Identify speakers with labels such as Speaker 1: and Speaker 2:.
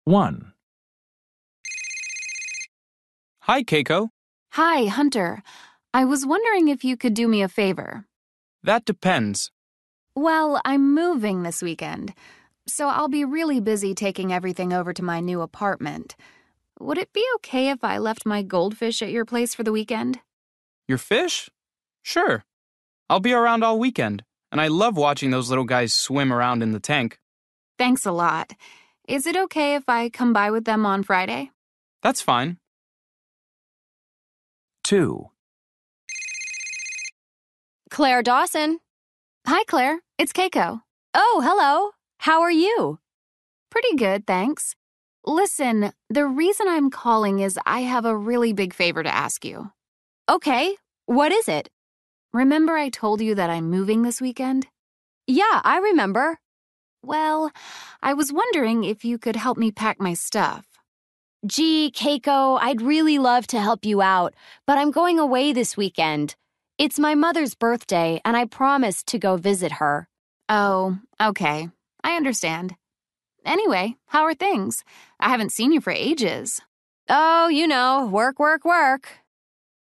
Speaker 1: 1,
Speaker 2: Hi, Keiko.
Speaker 3: Hi, Hunter. I was wondering if you could do me a favor.
Speaker 2: That depends.
Speaker 3: Well, I'm moving this weekend, so I'll be really busy taking everything over to my new apartment. Would it be okay if I left my goldfish at your place for the weekend?
Speaker 2: Your fish? Sure. I'll be around all weekend, and I love watching those little guys swim around in the tank.
Speaker 3: Thanks a lot. Is it okay if I come by with them on Friday?
Speaker 2: That's fine.
Speaker 1: 2,
Speaker 4: Claire Dawson.
Speaker 3: Hi, Claire. It's Keiko.
Speaker 4: Oh, hello. How are you?
Speaker 3: Pretty good, thanks. Listen, the reason I'm calling is I have a really big favor to ask you.
Speaker 4: Okay, what is it?
Speaker 3: Remember I told you that I'm moving this weekend?
Speaker 4: Yeah, I remember.
Speaker 3: Well, I was wondering if you could help me pack my stuff.
Speaker 4: Gee, Keiko, I'd really love to help you out, but I'm going away this weekend. It's my mother's birthday, and I promised to go visit her.
Speaker 3: Oh, okay. I understand. Anyway, how are things? I haven't seen you for ages.
Speaker 4: Oh, you know, work, work, work.